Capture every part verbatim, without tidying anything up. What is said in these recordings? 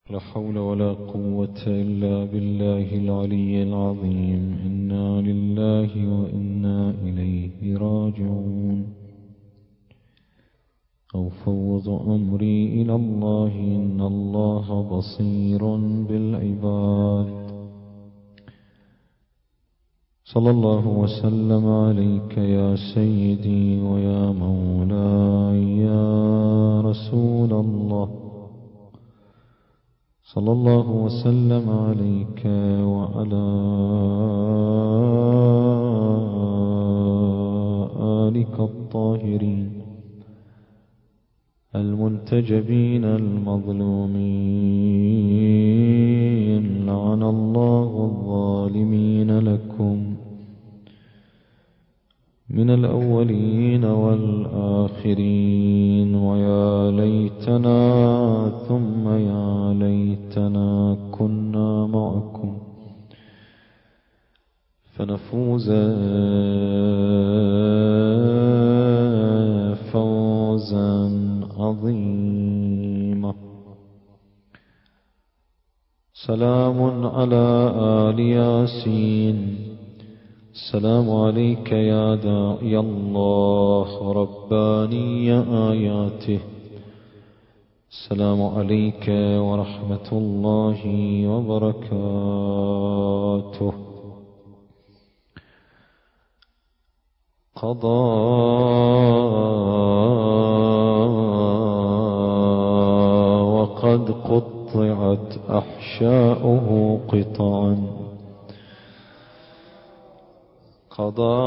لا حول ولا قوة إلا بالله العلي العظيم. إنا لله وإنا إليه راجعون. أفوض أمري إلى الله إن الله بصير بالعباد. صلى الله وسلم عليك يا سيدي ويا مولاي يا رسول الله. صلى الله وسلم عليك وعلى آلك الطاهرين المنتجبين المظلومين. لعن الله الظالمين لكم من الأولين والآخرين. ويا ليتنا ثم يا ليتنا كنا معكم فنفوز فوزا عظيما. سلام على آل ياسين. السلام عليك يا داعي الله رباني آياته. السلام عليك ورحمة الله وبركاته. قضى وقد قطعت أحشاؤه قطعا. قضى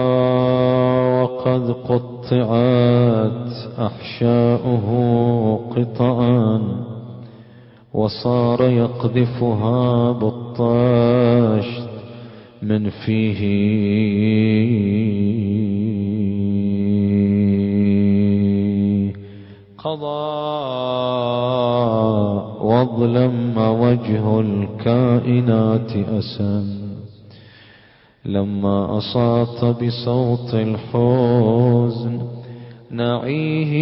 وقد قطعت أحشاؤه قطعا وصار يقذفها بالطاش من فيه. قضى واظلم وجه الكائنات أسا لما أصات بصوت الحزن نعيه.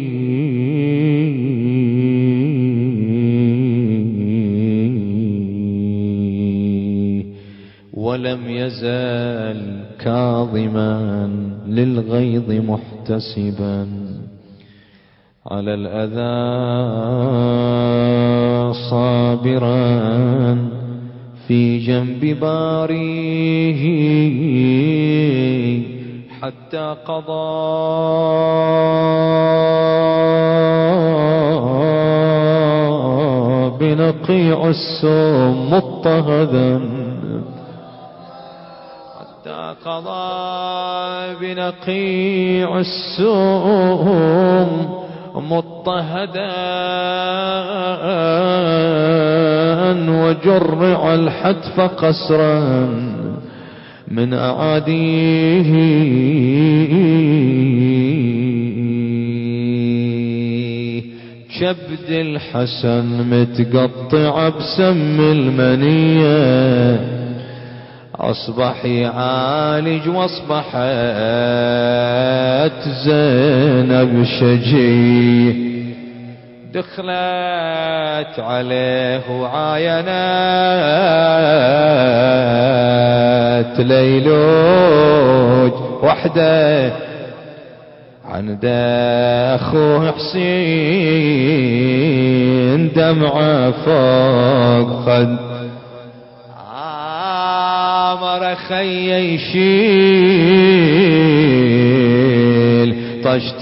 ولم يزال كاظما للغيظ محتسبا على الأذى صابرا في جنب باريه حتى قضى بنقيع السم مضطهدا. حتى قضى بنقيع السم مضطهدا وجرع الحتف قسرا من أعاديه. كبد الحسن متقطع بسم المنية أصبح يعالج واصبحت زينب شجي. دخلت عليه وعاينت ليلوج وحده عند أخوه حسين دمعة فوق خد. عامر خي يشيل طشت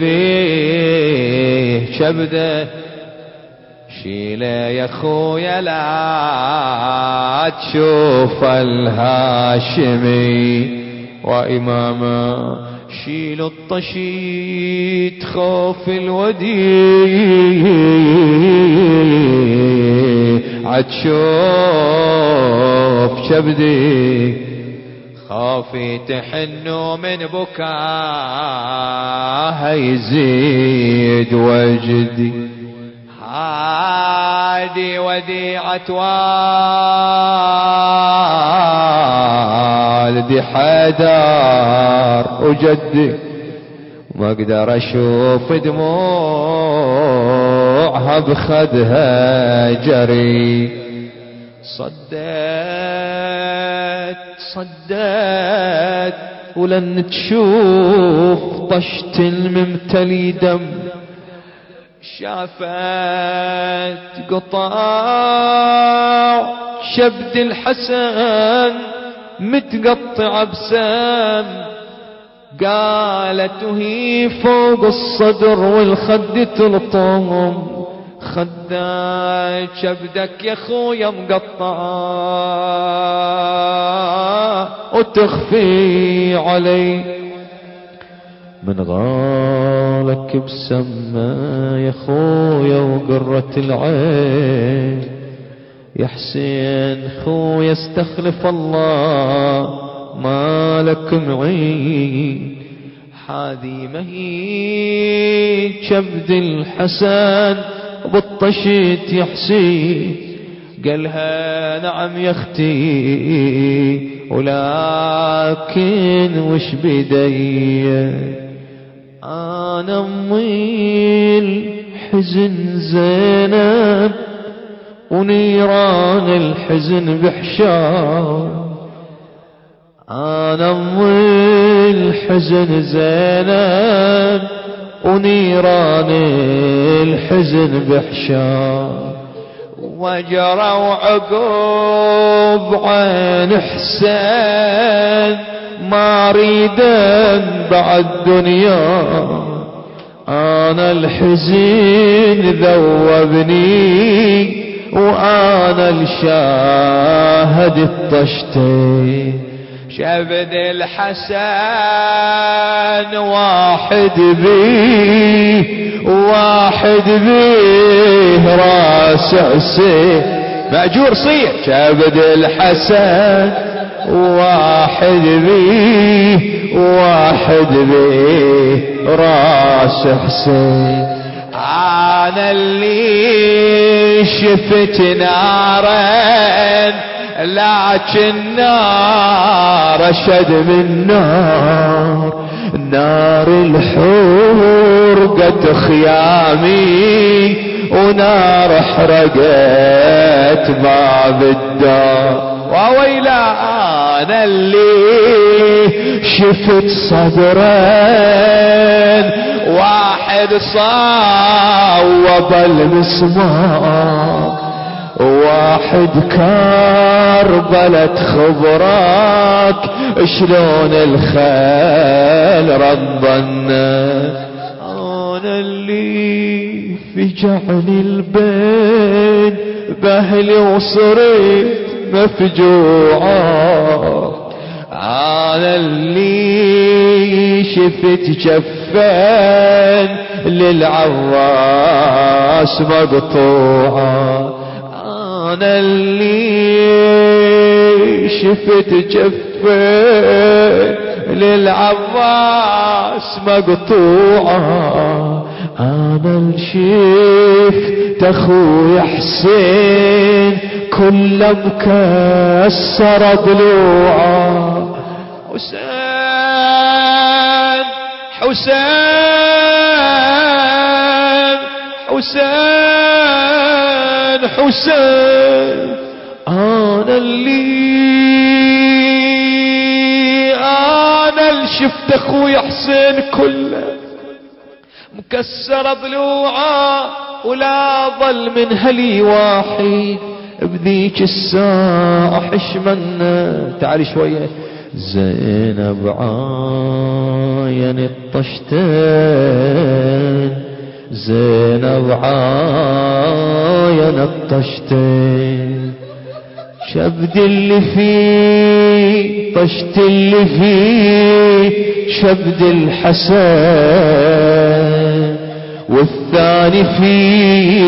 البيه شبده. شيله يا خويا لا تشوف الهاشمي وإمامه. شيل الطشيت خوف الودي عتشوف شبدي. خافي تحنوا من بكاها يزيد وجدي. هادي وديعة والدي حيدر وجدي ما اقدر اشوف دموعها بخدها جري. صدت صدت ولن تشوف طشت الممتلي دم، شافت قطاع شبد الحسن متقطع بسام، قالت وهي فوق الصدر والخد تلطم، خدك شبدك يا خويا مقطع وتخفي علي، من غالك بسما يا خويا وقرة العين، يا حسين خويا استخلف الله مالك معين، حاذي مهي شبد الحسن بالطشيت يا حسين، قالها نعم يا اختي ولكن وش بدي، انا امي الحزن زينب ونيران الحزن بحشار، انا امي الحزن زينب ونيران الحزن بحشار، وجروا عقوب عين حسين ما ريدن بعد دنيا، انا الحزين ذوبني وانا الشاهد الطشتي، شبد الحسن واحد بيه واحد بيه راس حسين مأجور صيح، شبد الحسن واحد بيه واحد بيه راس حسين، انا اللي شفت نارين لكن نار اشد من نار، نار الحرقة خيامي ونار حرقت باب الدار، وويلا انا اللي شفت صدرين واحد صوب المسمار، واحد كربلة خبراك شلون الخيل رضنا، انا اللي فجعني البين باهلي وصرت مفجوعة، انا اللي شفت جفين للعراس مقطوعة، انا اللي شفت جفين للعراس مقطوعة، انا اللي شفت اخوي حسين كله مكسر ضلوعه، حسين حسين حسين حسين، انا اللي انا اللي شفت اخوي حسين كله مكسر ضلوعه ولا ظل من هلي واحد بذيك الساعة حشمنا. تعالي شوية. زينب عاين الطشتين، زينب عاين الطشتين، شبد اللي فيه طشت اللي فيه شبد الحسن، والثاني فيه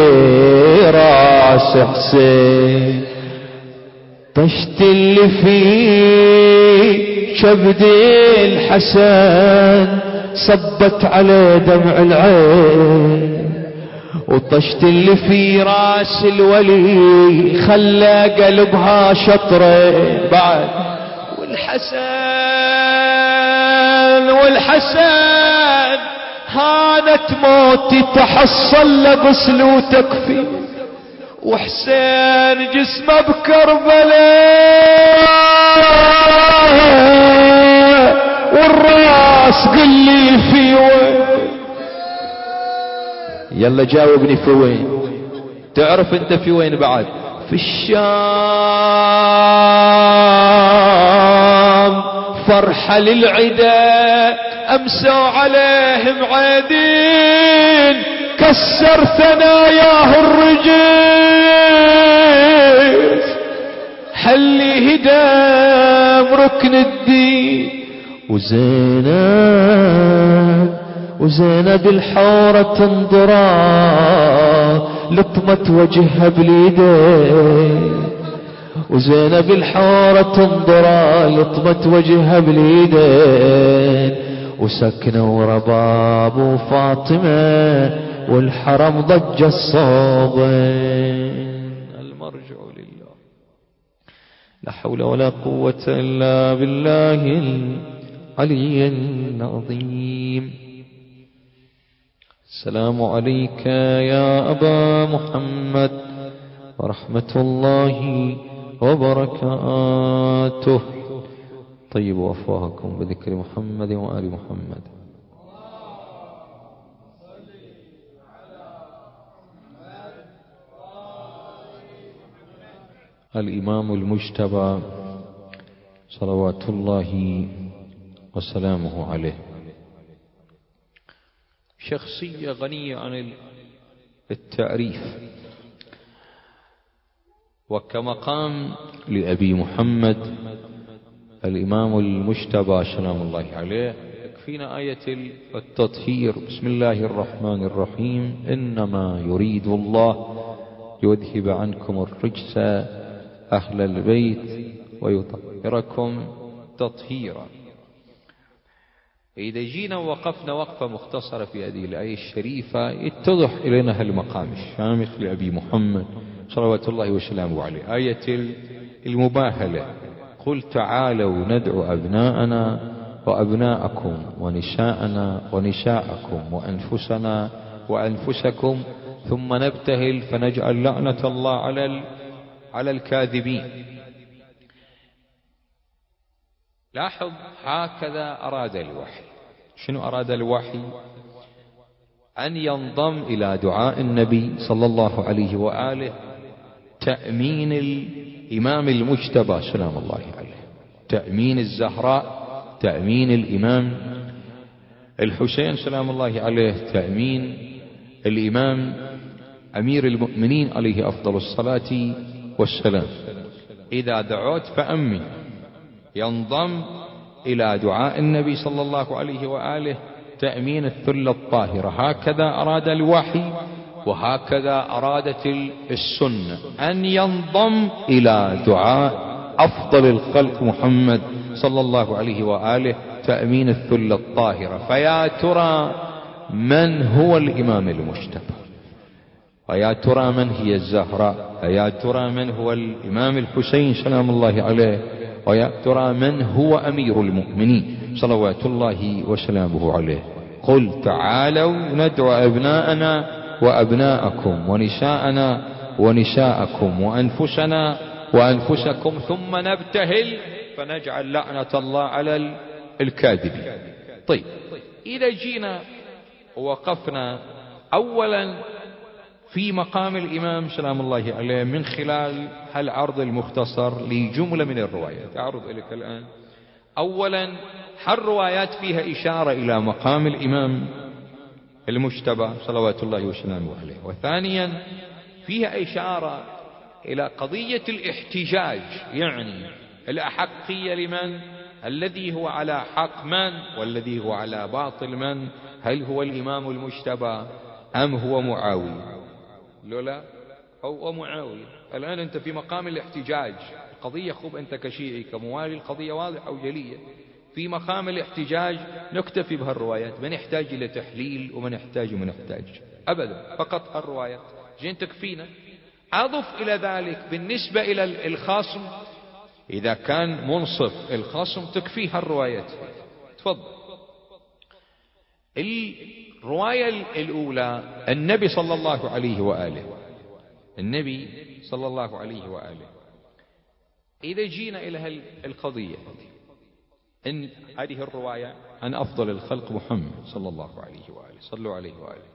راس حسين، طشت اللي فيه شبد الحسن صبت على دمع العين، وطشت اللي في راس الولي خلى قلبها شطرين بعد، والحسن والحسن هانت موتي تحصل لغسل وتكفي، وحسين جسمه بكربلاء والراس قل لي في وين. يلا جاوبني في وين؟ تعرف انت في وين بعد؟ في الشام فرحة للعدا امسوا عليهم عيدين كسر ثناياه الرجيس حلي هدام ركن الدين. وزينب وزينب الحورة تنظرا لطمت وجهها باليدين، وزينب الحورة تنظرا لطمت وجهها باليدين، وسكنوا رباب وفاطمة والحرم ضج الصوبين. المرجع لله، لا حول ولا قوة إلا بالله العلي العظيم. السلام عليك يا أبا محمد ورحمة الله وبركاته. طيبوا أفواهكم بذكر محمد وآل محمد. الإمام المجتبى صلوات الله وسلامه عليه شخصية غنية عن التعريف، وكمقام لأبي محمد الإمام المجتبى سلام الله عليه يكفينا آية التطهير. بسم الله الرحمن الرحيم إنما يريد الله يذهب عنكم الرجس أهل البيت ويطهركم تطهيرا. إذا جينا وقفنا وقفة مختصرة في هذه الآية الشريفة يتضح إلينا هالمقام الشامخ لأبي محمد صلوات الله وسلامه عليه، آية المباهلة. قل تعالوا ندعو أبناءنا وأبناءكم ونساءنا ونساءكم وأنفسنا وأنفسكم ثم نبتهل فنجعل لعنة الله على على الكاذبين. لاحظ هكذا أراد الوحي. شنو أراد الوحي؟ أن ينضم إلى دعاء النبي صلى الله عليه وآله تأمين الإمام المجتبى سلام الله عليه، تأمين الزهراء، تأمين الإمام الحسين سلام الله عليه، تأمين الإمام أمير المؤمنين عليه أفضل الصلاة والسلام. إذا دعوت فأمن، ينضم إلى دعاء النبي صلى الله عليه وآله تأمين الثلة الطاهرة. هكذا أراد الوحي وهكذا أرادت السنة، أن ينضم إلى دعاء أفضل الخلق محمد صلى الله عليه وآله تأمين الثلة الطاهرة. فيا ترى من هو الإمام المجتبى؟ ويا ترى من هي الزهراء؟ ويا ترى من هو الإمام الحسين سلام الله عليه؟ ويا ترى من هو أمير المؤمنين صلوات الله وسلامه عليه؟ قل تعالوا ندعو أبناءنا وأبناءكم ونساءنا ونساءكم وأنفسنا وأنفسكم ثم نبتهل فنجعل لعنة الله على الكاذبين. طيب، إذا جينا ووقفنا أولا في مقام الإمام سلام الله عليه من خلال هالعرض المختصر لجملة من الروايات أعرض إليك الآن. أولا، هالروايات فيها إشارة إلى مقام الإمام المجتبى صلوات الله وسلامه عليه. وثانيا، فيها إشارة إلى قضية الاحتجاج، يعني الأحقية لمن؟ الذي هو على حق من والذي هو على باطل من؟ هل هو الإمام المجتبى أم هو معاوية؟ لولا هو معاوية. الآن أنت في مقام الاحتجاج، القضية خب أنت كشيعي كموالي القضية واضحة وجلية. في مقام الاحتجاج نكتفي بهالروايات، ما نحتاج إلى تحليل وما نحتاج وما نحتاج أبدا، فقط هالروايات جين تكفينا. أضف إلى ذلك بالنسبة إلى الخاصم، إذا كان منصف الخاصم تكفيه هالروايات. تفضل الرواية الأولى النبي صلى الله عليه وآله النبي صلى الله عليه وآله إذا جينا إلى القضية إن هذه الرواية عن أفضل الخلق محمد صلى الله عليه وآله صلوا عليه وآله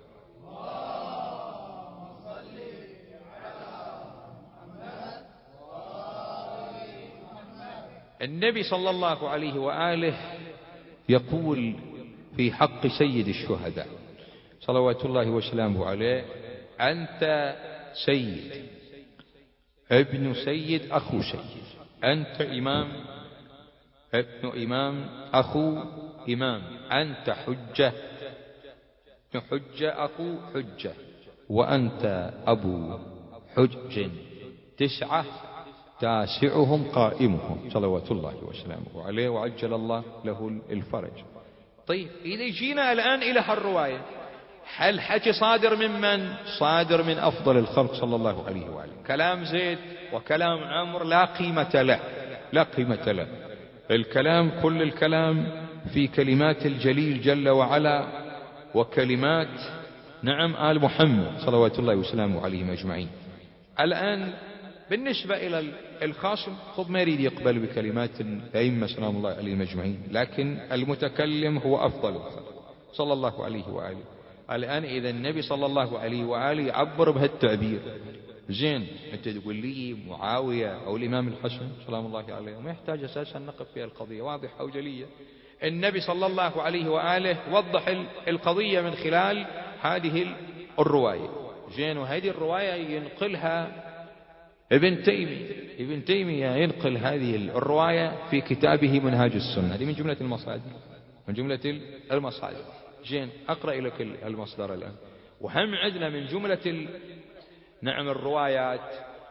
النبي صلى الله عليه وآله يقول في حق سيد الشهداء صلوات الله وسلامه عليه أنت سيد ابن سيد أخو سيد أنت إمام ابن إمام أخو إمام أنت حجة ابن حجة أخو حجة وأنت أبو حج تسعة تاسعهم قائمهم صلوات الله وسلامه عليه وعجل الله له الفرج. طيب إذا جينا الآن إلى هالرواية هل حكي صادر ممن؟ صادر من أفضل الخلق صلى الله عليه وآله. كلام زيد وكلام عمرو لا قيمة له لا قيمة له. الكلام كل الكلام في كلمات الجليل جل وعلا وكلمات نعم آل محمد صلوات الله وسلامه عليهم أجمعين. الآن بالنسبة إلى الخاصم خذ ما يريد يقبل بكلمات الأئمة سلام الله عليهم أجمعين لكن المتكلم هو أفضل الخلق صلى الله عليه وآله. الآن إذا النبي صلى الله عليه وآله يعبر بهالتعبير زين أنت تقول لي معاوية أو الإمام الحسن سلام الله عليه ما يحتاج أساسا نقف فيها القضية واضحة وجلية. النبي صلى الله عليه وآله وضح القضية من خلال هذه الرواية زين وهذه الرواية ينقلها ابن تيمية ابن تيمية ينقل هذه الرواية في كتابه منهاج السنة هذه من جملة المصادر من جملة المصادر. زين أقرأ لك المصدر الآن وهم عندنا من جملة ال... نعم الروايات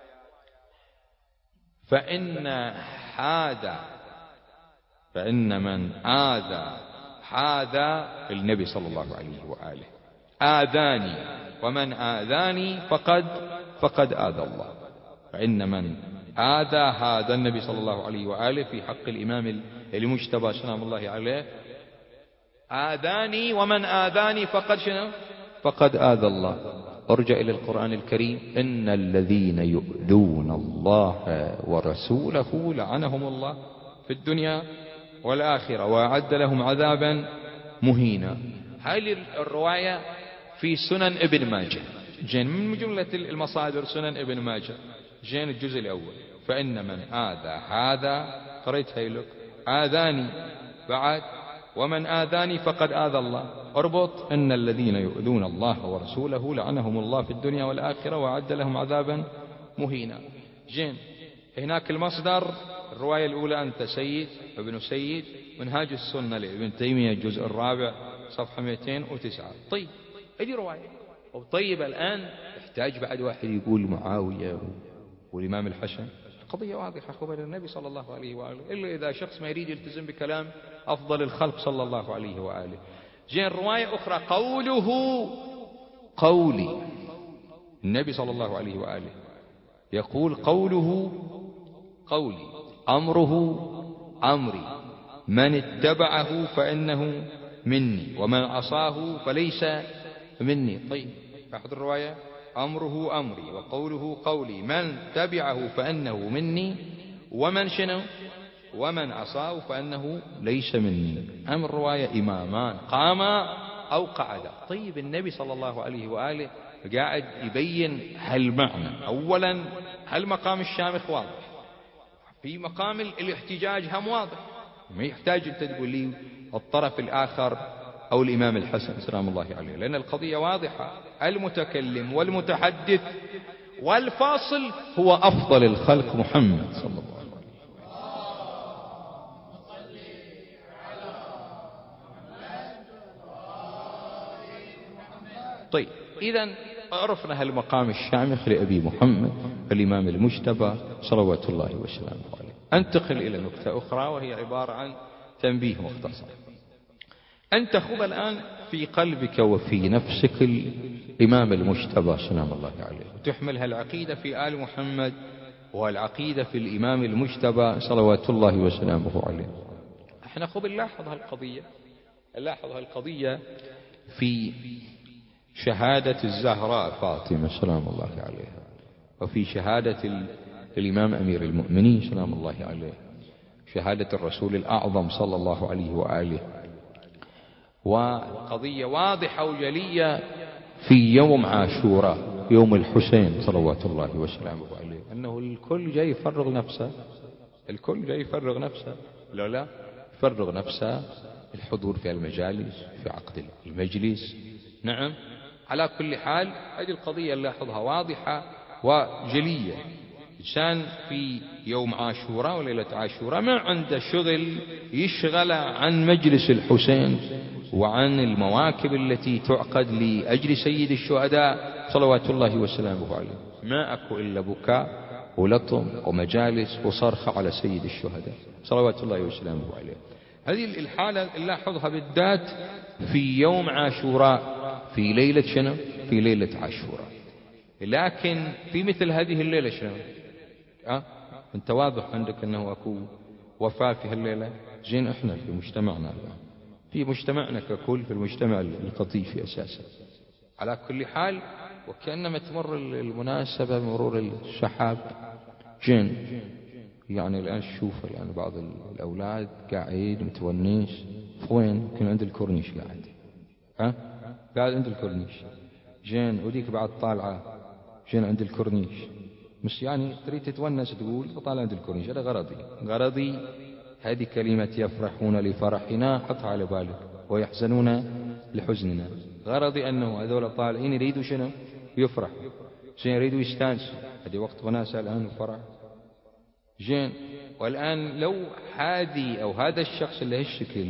فإن هذا فإن من آذى هذا النبي صلى الله عليه وآله آذاني ومن آذاني فقد فقد آذى الله. فإن من آذى هذا النبي صلى الله عليه وآله في حق الإمام المجتبى سلام الله عليه آذاني ومن آذاني فقد شنو فقد آذى الله. ارجع إلى القرآن الكريم إن الذين يؤذون الله ورسوله لعنهم الله في الدنيا والآخرة وأعد لهم عذابا مهينا. هذه الرواية في سنن ابن ماجه جن من جملة المصادر سنن ابن ماجه جين الجزء الأول فإن من آذى هذا قريت هيلك آذاني بعد ومن آذاني فقد آذى الله اربط إن الذين يؤذون الله ورسوله لعنهم الله في الدنيا والآخرة وأعد لهم عذابا مهينا. جين هناك المصدر الرواية الأولى أنت سيد ابن سيد منهاج السنة لابن تيمية الجزء الرابع صفحة مئتين وتسعة. طيب هذه رواية طيب الآن يحتاج بعد واحد يقول معاوية والإمام الحسن قضية واضحة خبر النبي صلى الله عليه وآله إلا إذا شخص ما يريد يلتزم بكلام أفضل الخلق صلى الله عليه وآله. جين رواية أخرى قوله قولي النبي صلى الله عليه وآله يقول قوله قولي أمره أمري من اتبعه فإنه مني ومن عصاه فليس مني. طيب أحد الرواية أمره أمري وقوله قولي من تبعه فأنه مني ومن شنو ومن عصاه فأنه ليس مني. أم الرواية إمامان قاما أو قعدا. طيب النبي صلى الله عليه وآله قاعد يبين هالمعنى. أولا هالمقام الشامخ واضح في مقام الاحتجاج هم واضح ما يحتاج أنت تقول لي الطرف الآخر أو الإمام الحسن سلام الله عليه لأن القضية واضحة. المتكلم والمتحدث والفاصل هو أفضل الخلق محمد صلى الله عليه وسلم. طيب إذن عرفنا هالمقام الشامخ لأبي محمد الإمام المجتبى صلوات الله وسلامه عليه. أنتقل إلى نكتة أخرى وهي عبارة عن تنبيه مختصر. أنت خذ الآن في قلبك وفي نفسك الإمام المجتبى سلام الله عليه وتحمل هالعقيدة في آل محمد والعقيدة في الإمام المجتبى صلوات الله وسلامه عليه. احنا خذ نلاحظ هالقضية نلاحظ هالقضية في شهادة الزهراء فاطمة سلام الله عليها، وفي شهادة الإمام أمير المؤمنين سلام الله عليه، شهادة الرسول الأعظم صلى الله عليه وآله. وقضية واضحة وجلية في يوم عاشوراء، يوم الحسين صلوات الله وسلامه عليه، أنه الكل جاي يفرغ نفسه، الكل جاي يفرغ نفسه، لا لا يفرغ نفسه الحضور في المجالس، في عقد المجلس. نعم، على كل حال هذه القضية نلاحظها واضحة وجلية. إنسان في يوم عاشوراء وليلة عاشوراء ما عنده شغل يشغل عن مجلس الحسين وعن المواكب التي تعقد لأجل سيد الشهداء صلوات الله وسلامه عليه، ما أكو إلا بكاء ولطم ومجالس وصرخ على سيد الشهداء صلوات الله وسلامه عليه. هذه الحالة نلاحظها بالذات في يوم عاشوراء، في ليلة شنو؟ في ليلة عاشوراء. لكن في مثل هذه الليلة شنو؟ أه؟ أنت واضح عندك أنه أكو وفاة في هالليلة. زين إحنا في مجتمعنا الآن، في مجتمعنا ككل، في المجتمع القطيفي أساسا، على كل حال وكأنما تمر المناسبة مرور السحاب. جين يعني الآن شوف الآن بعض الأولاد قاعد متونس وين؟ يمكن عند الكورنيش قاعد، ها قاعد عند الكورنيش. جين وديك بعد طالعة جين عند الكورنيش، مش يعني تريد تتونس تقول فطالع عند الكورنيش. هذا غرضي، غرضي هذه كلمة يفرحون لفرحنا حطها على بالك، ويحزنون لحزننا. غرضي أنه هذول طالعين يريدوا شنو؟ يفرحوا، زين يريدوا يستانسوا، هذه وقت وناسة الآن وفرح. زين والآن لو هذه أو هذا الشخص اللي هالشكل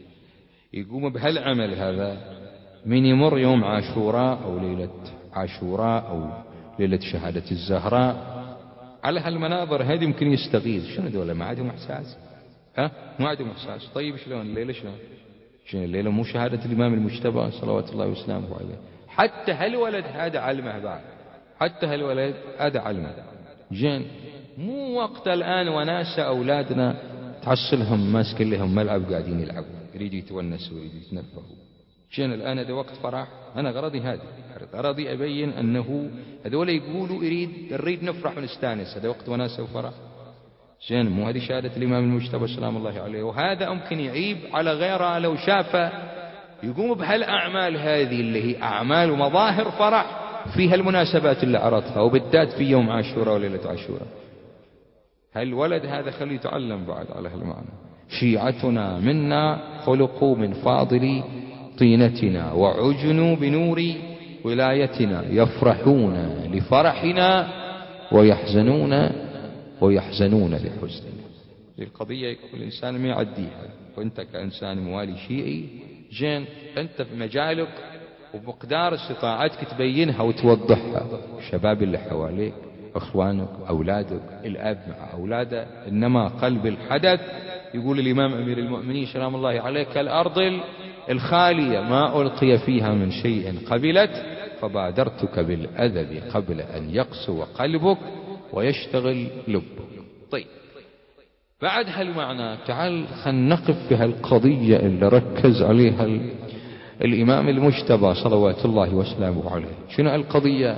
يقوم بهالعمل هذا من يمر يوم عاشوراء أو ليلة عاشوراء أو ليلة شهادة الزهراء على هالمناظر هذه يمكن يستغيث. شنو دولة ما عندهم إحساس؟ ها ما عندهم إحساس. طيب شلون الليلة؟ شلون شنو الليلة؟ مو شهادة الإمام المجتبى صلوات الله وسلامه عليه. حتى هالولد هذا علمه بعد، حتى هالولد هذا علمه. جين مو وقت الآن وناسة أولادنا تحصلهم ماسك لهم ملعب قاعدين يلعبوا، يريدوا يتونسوا ويريدوا يتنفهوا. جين الآن هذا وقت فرح. أنا غرضي هذه، غرضي أبين أنه هذول يقولوا يريد نريد نفرح ونستانس، هذا وقت وناسة وفرح. زين مو هذه شهادة الإمام المجتبى سلام الله عليه. وهذا ممكن يعيب على غيره لو شافه يقوم بهالأعمال هذه اللي هي أعمال ومظاهر فرح في هالمناسبات اللي عرضها، وبالذات في يوم عاشوراء وليلة عاشوراء. هالولد هذا خليه يتعلم بعد على هالمعنى. شيعتنا منا خلقوا من فاضل طينتنا وعجنوا بنور ولايتنا، يفرحون لفرحنا ويحزنون ويحزنون لحزننا. القضية يكون الإنسان ما يعديها، وأنت كإنسان موالي شيعي جين أنت في مجالك وبمقدار استطاعتك تبينها وتوضحها. الشباب اللي حواليك، أخوانك، أولادك، الأب مع أولاده. إنما قلب الحدث يقول الإمام أمير المؤمنين سلام الله عليه كالأرض الخالية ما ألقي فيها من شيء قبلت، فبادرتك بالأدب قبل أن يقسو قلبك ويشتغل لبك. طيب بعد هالمعنى تعال خلينا نقف في هالقضية اللي ركز عليها الإمام المجتبى صلوات الله وسلامه عليه. شنو القضية؟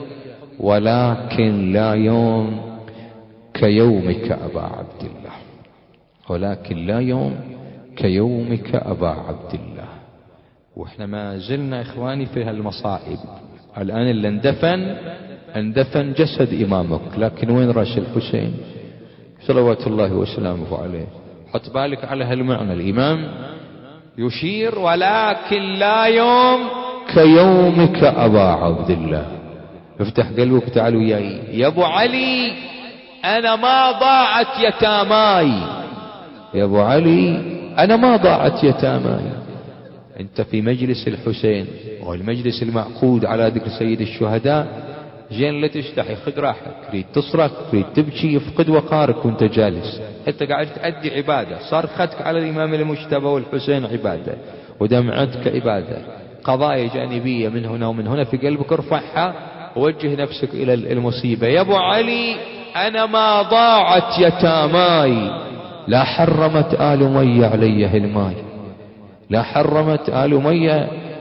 ولكن لا يوم كيومك أبا عبد الله، ولكن لا يوم كيومك أبا عبد الله. وإحنا ما زلنا إخواني في هالمصائب. الآن اللي اندفن اندفن جسد إمامك، لكن وين رأس الحسين صلوات الله وسلامه عليه؟ حط بالك على هالمعنى. الإمام يشير ولكن لا يوم كيومك أبا عبد الله. افتح قلبك تعالوا وياي يا أبو علي، أنا ما ضاعت يتاماي. يا أبو علي أنا ما ضاعت يتاماي. أنت في مجلس الحسين والمجلس المعقود على ذكر سيد الشهداء. جين لا تستحي، خذ راحتك. تريد تصرخ، تريد تبكي، يفقد وقارك وانت جالس. انت قاعد تأدي عبادة. صرختك على الإمام المجتبى والحسين عبادة، ودمعتك عبادة. قضايا جانبية من هنا ومن هنا في قلبك ارفعها ووجه نفسك إلى المصيبة. يا أبو علي أنا ما ضاعت يتاماي، لا حرمت آل مية علي الماي، لا حرمت آل مية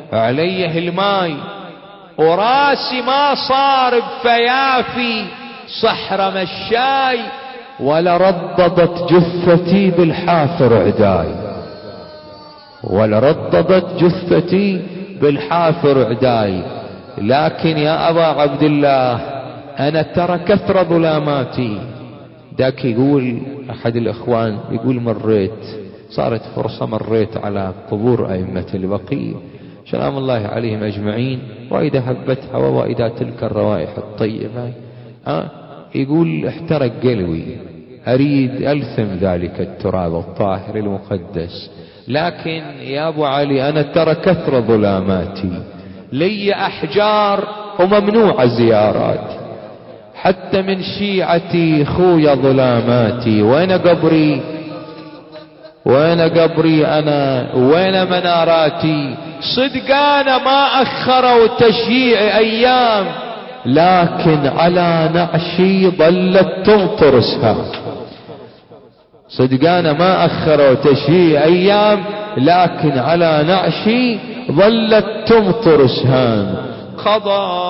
عليه الماي وراسي ما صار بفيافي صحر مشاي، ولا رددت جثتي بالحافر عداي، ولا رددت جثتي بالحافر عداي. لكن يا أبا عبد الله أنا ترى كثر ظلاماتي. ذاك يقول أحد الإخوان، يقول مريت، صارت فرصة مريت على قبور أئمة البقيع سلام الله عليهم أجمعين، وإذا هبت هوا وإذا تلك الروائح الطيبة، أه يقول احترق قلبي، أريد ألثم ذلك التراب الطاهر المقدس. لكن يا أبو علي أنا ترى كثر ظلاماتي، لي أحجار وممنوع زياراتي، حتى من شيعتي خويا ظلاماتي. وين قبري؟ وين قبري أنا؟ وين مناراتي؟ صدق أنا ما أخروا تشييع أيام، لكن على نعشي ظلت تمطر سهام. صدق أنا ما أخروا تشييع أيام، لكن على نعشي ظلت تمطر سهام. قضى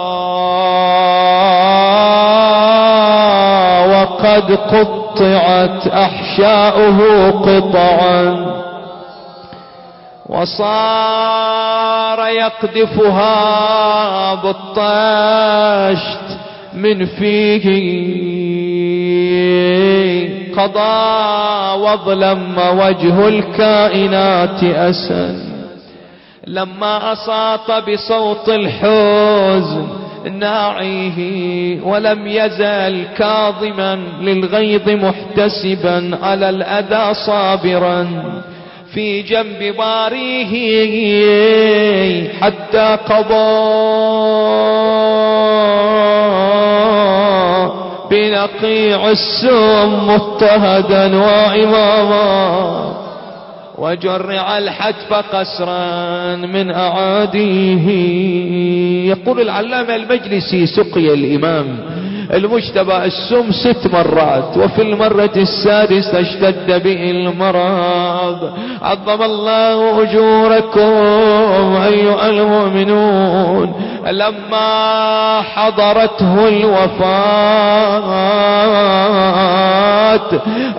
وقد قطعت أحشاؤه قطعا، وصار يقذفها بالطشت من فيه. قضى وظلم وجه الكائنات أسا، لما أصاط بصوت الحزن ناعيه، ولم يزل كاظما للغيظ محتسبا على الأذى صابرا في جنب باريه، حتى قضى بنقيع السم مضطهدا وإماما، وجرع الحتف قسرا من أعاديه. يقول العلامة المجلسي: سقي الإمام المجتبى السم ست مرات، وفي المرة السادسة اشتد به المرض. عظم الله أجوركم أيها المؤمنون. لما حضرته الوفاة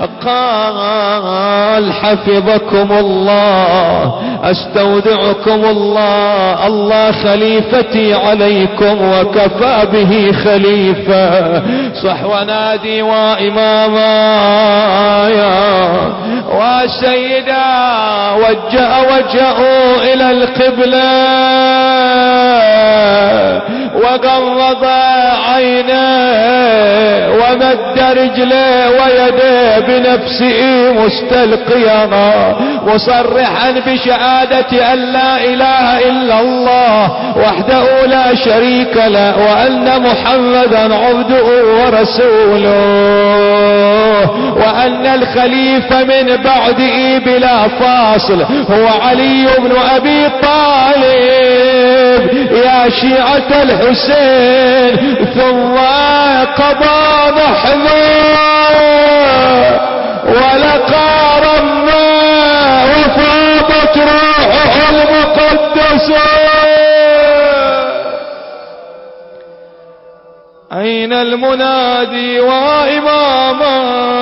قال: حفظكم الله، استودعكم الله، الله خليفتي عليكم وكفى به خليفة. صح ونادي وإماما وسيدا، وجه وجهه إلى القبلة وغمض عينيه ومد رجله ويديه بنفسه مستلقيا مصرحا بشهادة أن لا إله إلا الله وحده لا شريك له، وأن محمدا عبده ورسوله، وأن الخليفة من بعده بلا فاصل هو علي بن أبي طالب يا شيعة الحسين. ثم قضى محظور ولقى رمى وفاضت روحه المقدسة. أين المنادي وإماما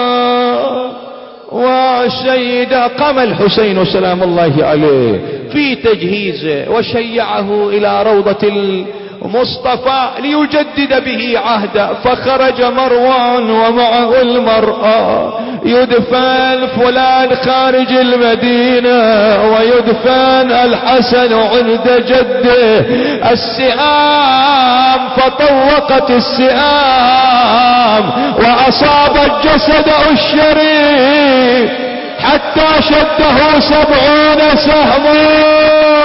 وسيدا؟ قام الحسين سلام الله عليه في تجهيزه وشيعه إلى روضة المصطفى ليجدد به عهده، فخرج مروان ومعه المرأة. يدفن فلان خارج المدينة ويدفن الحسن عند جده. السهام فطوقت السهام وأصابت جسده الشريف حتى شده سبعون سهما.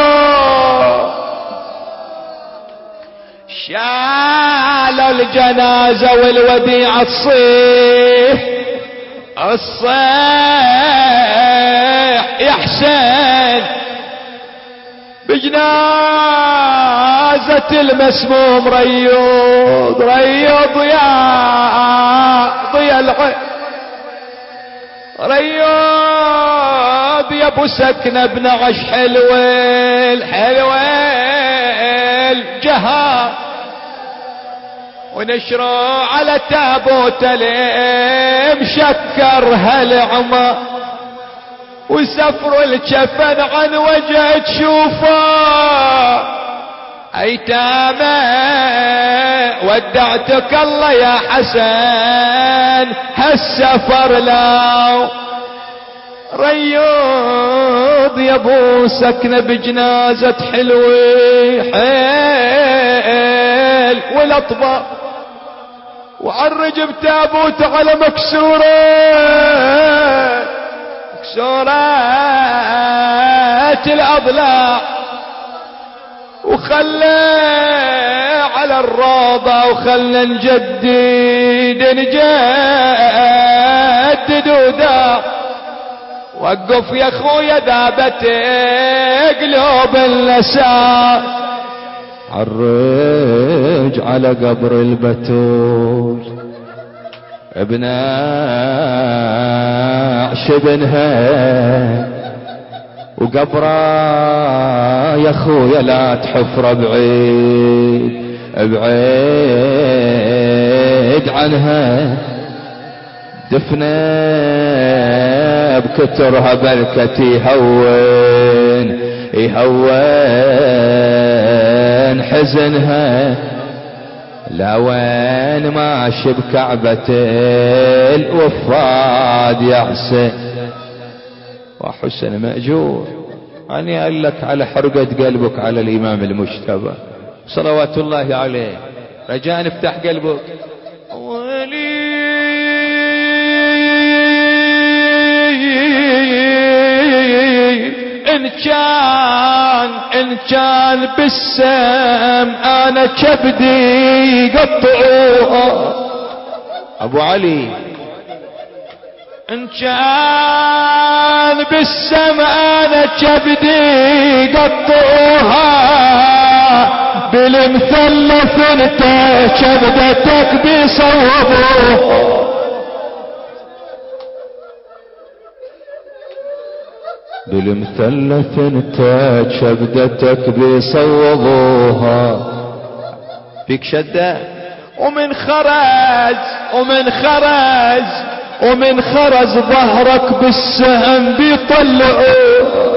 شال الجنازة والوديعة تصيح الصيح يا حسين بجنازة المسموم. ريض ريض يا ضيا العين، رياض يا ابو سكنة بنعش حلويل حلويل جهار ونشروا على تابوت مشكر هالعمى وسفروا الجفن عن وجه تشوفه ايتامه ودعتك الله يا حسن هالسفر لاو رياض يا ابو سكنة بجنازة حلوي حيل والاطباق وعرج بتابوت على مكسورة مكسورات الأضلاع وخلى على الروضة وخلى نجدد نجدد وداع وقف يا خويا ذابت قلوب النساء عرج على قبر البتول ابن شبنها وقبره يا خويا لا تحفر بعيد بعيد عنها دفنه بكترها بلكة يهون يهون حزنها لا وين ماشي بكعبة الوفاد يا حسين وحسن مأجور أنا أقول لك على حرقة قلبك على الإمام المجتبى صلوات الله عليه رجاء افتح قلبك ولي إن كان إن كان بالسم أنا كبدي قطعوها أبو علي إن كان بالسم أنا كبدي قطعوها بالمثلث انت كبدتك بيصوبوها بالمثلث انت كبدتك بيصوبوها فيك شدة ومن خرج ومن خرج ومن خرج ظهرك بالسهم بيطلعوه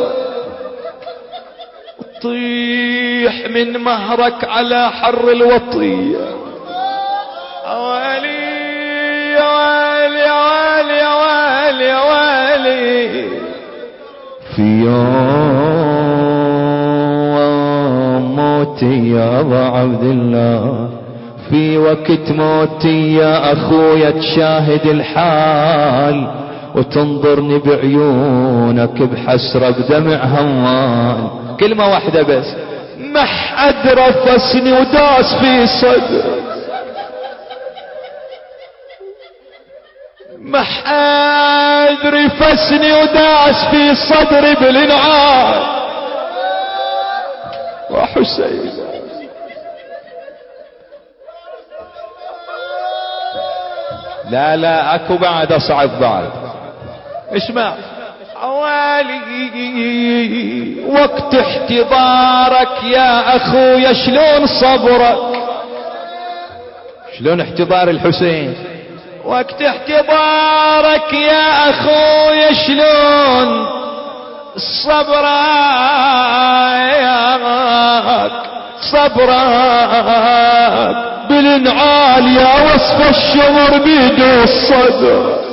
طيح من مهرك على حر الوطية اوالي اوالي اوالي اوالي اوالي في يوم موتي يا ابا عبد الله في وقت موتي يا اخويا تشاهد الحال وتنظرني بعيونك بحسرة بدمع هوان كلمة واحدة بس مح أدرفسني وداس في صدر مح أدرفسني وداس في صدري بالانعام وحسين لا لا اكو بعد اصعب بعد اسمع اوالي وقت احتضارك يا اخويا شلون صبرك شلون احتضار الحسين وقت احتضارك يا اخويا شلون صبرك صبرك بالانعال يا وصف الشمر بيدو الصدر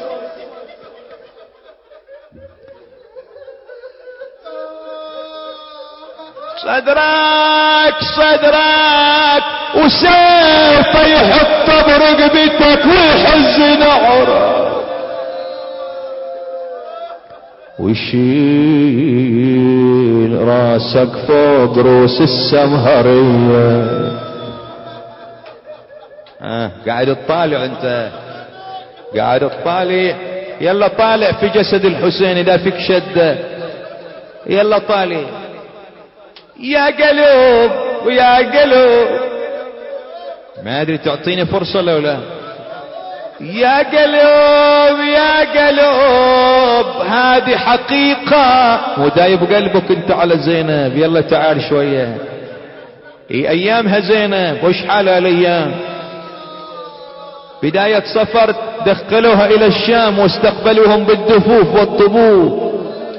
صدرك صدرك وسيف يحط برقبتك ويحز نعرك ويشيل راسك فوق روس السمهرية آه قاعد تطالع انت قاعد تطالع يلا طالع في جسد الحسين اذا فيك شدة يلا طالع يا قلوب ويا قلوب ما ادري تعطيني فرصة لو لا يا قلب يا قلب هذه حقيقة. ودايب قلبك انت على زينب، يلا تعال شوية. اي ايامها زينب وش حالها الايام؟ بداية سفر دخلوها الى الشام واستقبلوهم بالدفوف والطبول.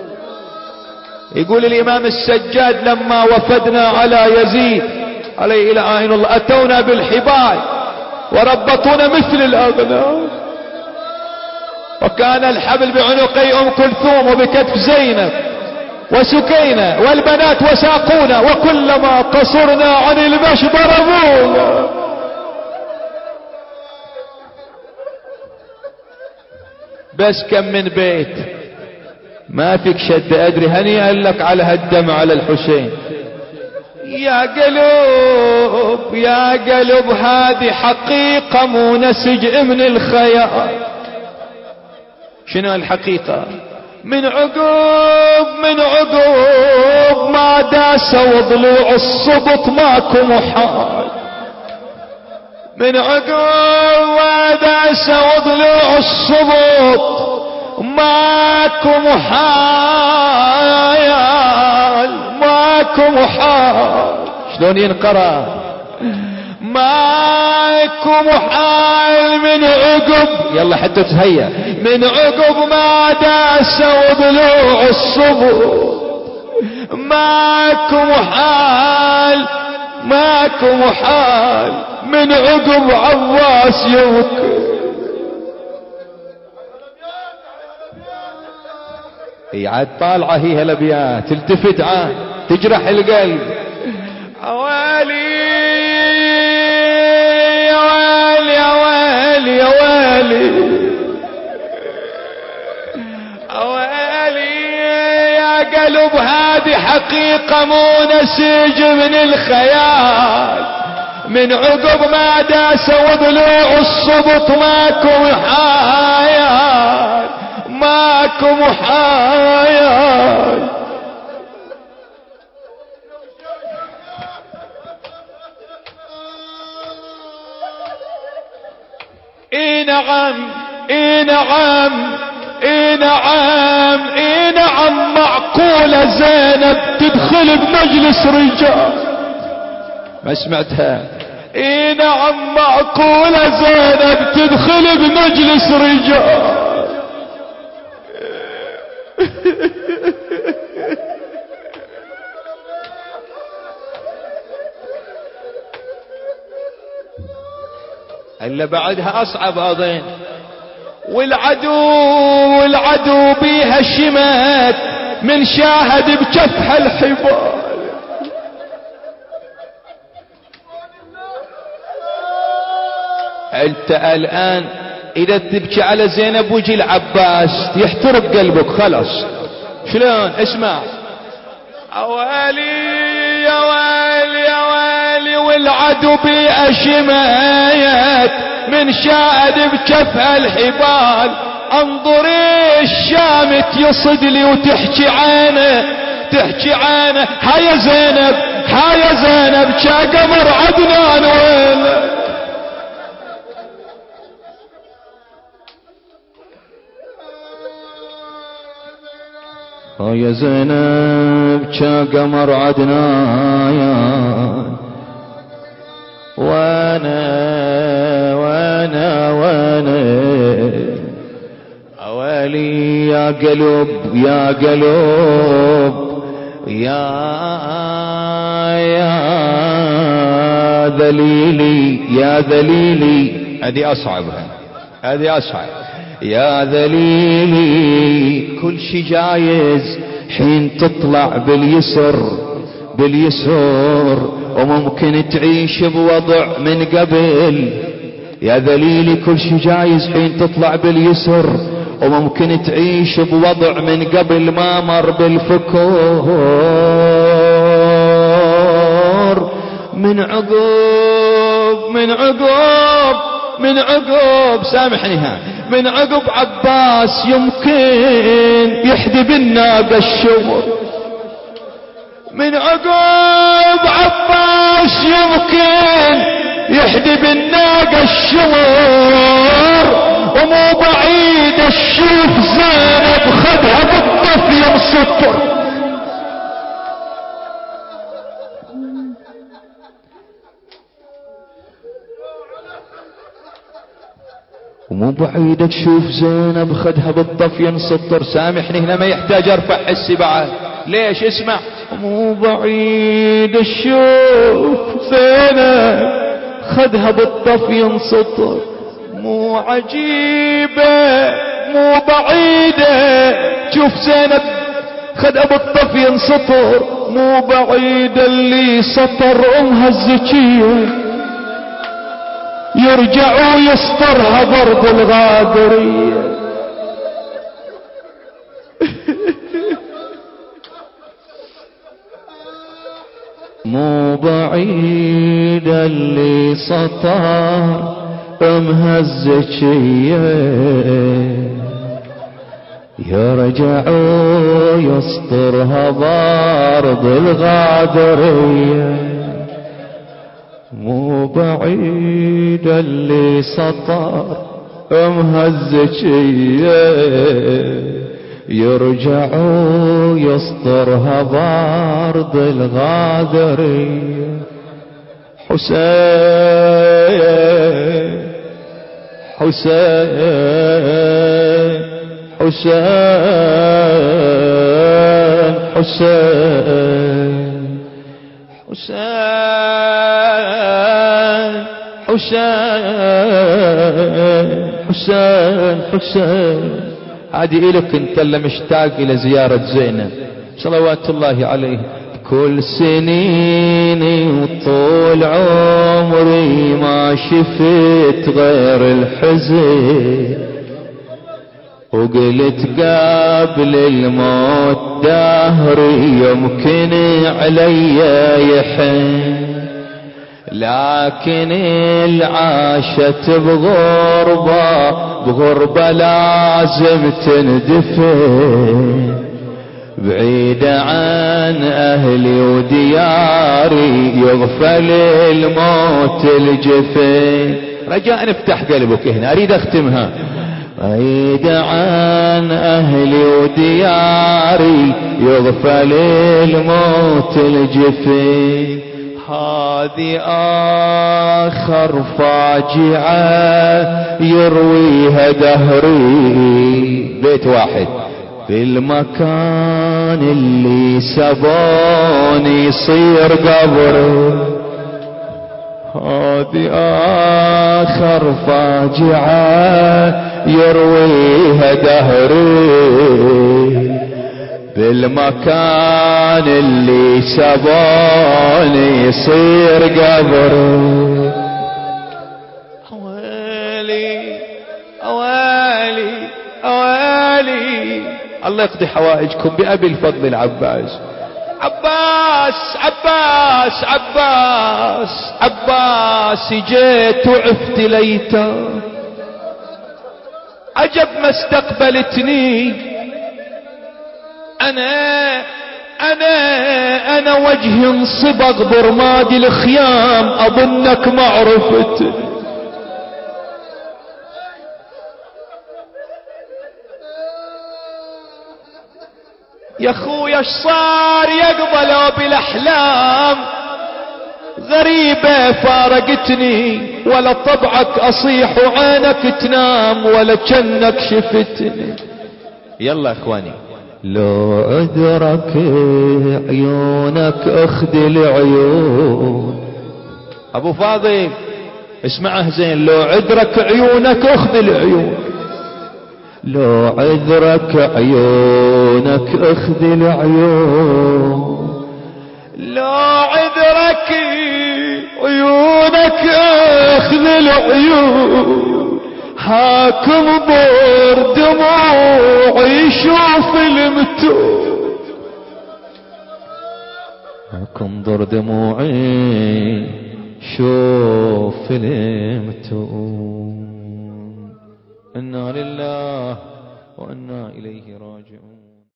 يقول الامام السجاد لما وفدنا على يزيد عليه الى آين الله اتونا بالحبال وربطونا مثل الاغنام، وكان الحبل بعنقي ام كلثوم وبكتف زينب وسكينة والبنات وساقونا، وكلما قصرنا عن المشي ضربونا. بس كم من بيت ما فيك شد ادري هنيئا لك على هالدم على الحسين. يا قلوب يا قلب هذه حقيقة مو نسج من الخيال. شنو الحقيقة؟ من عقب من عقب ما داسوا ضلوع الصبط ماكو محال. من عقب ما داسوا ضلوع الصبط ماكو محال ماكو محال. شلون ينقرأ؟ ماكو محال من عقب، يلا حتى تهيأ، من عقب ما داسوا ضلوع الصبر ماكو محال ماكو محال. من عقب عباس يبكي. هي عاد طالعة هي هالابيات تلتفت عاد تجرح القلب. اوالي يا ويلي يا ويلي يا ويلي اوالي يا قلب هذه حقيقة مو نسيج من الخيال. من عقب ما داسوا ضلوع الصبط ماكو محايل ماكو محايل. اي نعم اي نعم اي نعم اي نعم معقولة زينب تدخل بمجلس رجال. ما سمعتها؟ اي نعم معقولة زينب تدخل بمجلس رجال. الا بعدها اصعب اظن. والعدو والعدو بيها شمات من شاهد بجفها الحبال. انت الان اذا تبكي على زينب وجي العباس يحترق قلبك خلاص. شلون؟ اسمع. اوالي يا ويلي يا ويلي والعدو بأشمايات من شاهد بجفها الحبال. انظري الشامت يصد لي وتحكي عينه تحكي عينه. هيا زينب هيا زينب شا قمر عدنان وينه. يا زينب شا قمر عدنان وانا وانا وانا. اوالي يا قلب يا قلب يا يا ذليلي يا ذليلي. هذه اصعبها هذه اصعب. يا ذليلي كل شي جايز حين تطلع باليسر باليسر وممكن تعيش بوضع من قبل. يا ذليلي كل شي جايز حين تطلع باليسر وممكن تعيش بوضع من قبل ما مر بالفكور. من عقب من عقب من عقب سامحني ها من عقب عباس يمكن يحدي بالناقة الشمر. من عقب عباس يمكن يحدي بالناقة الشمر، ومو بعيد الشوف زينب خدها بالطفل مسطر. ومو بعيد تشوف زينب خدها بالطفية مسطر. سامحني هنا ما يحتاج ارفع حسي بعد، ليش؟ اسمع. مو بعيد تشوف زينب خدها بالطفية مسطر، مو عجيبة مو بعيدة تشوف زينب خدها بالطفية مسطر، مو بعيدة اللي سطر امها الزكية يرجع ويسطرها ضرب الغادرية. مو بعيد اللي سطر امها الزكية يرجع ويسطرها ضرب الغادرية. مو بعيد اللي سطر امها الزكية يرجع يسطرها بارض الغادرية. حسين حسين حسين حسين حسين حسين حسين حسين. عادي إلك انت اللي مشتاق الى زيارة زينب صلوات الله عليه. كل سنيني وطول عمري ما شفت غير الحزن، وقلت قبل الموت دهري يمكن علي يحن، لكن العاشت بغربة بغربة لازم تندفن، بعيدة عن أهلي ودياري يغفل الموت الجفن. رجاء نفتح قلبك هنا أريد أختمها. بعيدة عن أهلي ودياري يغفل الموت الجفن، هذه آخر فاجعة يرويها دهري. بيت واحد في المكان اللي سبوني يصير قبري، هذه آخر فاجعة يرويها دهري، بالمكان اللي سبوني يصير قبري. أوالي أوالي أوالي الله يقضي حوائجكم بأبي الفضل العباس. عباس عباس عباس عباس جيت وعفت ليته، عجب ما استقبلتني. انا انا انا وجهي انصبغ برماد الخيام، اظنك ما عرفت. يا خويا اش صار يقبلوا بالاحلام، غريبة فارقتني، ولا طبعك اصيح وعينك تنام، ولا جنك شفتني. يلا اخواني. لو عذرك عيونك اخذ العيون، ابو فاضل اسمعه زين. لو عذرك عيونك اخذ العيون، لو عذرك عيونك اخذ العيون، لو عذرك عيونك اخذ العيون، هاكم ضر دموعي شوف المتون، هاكم ضر دموعي شوف المتون. إنا لله وإنا إليه راجعون.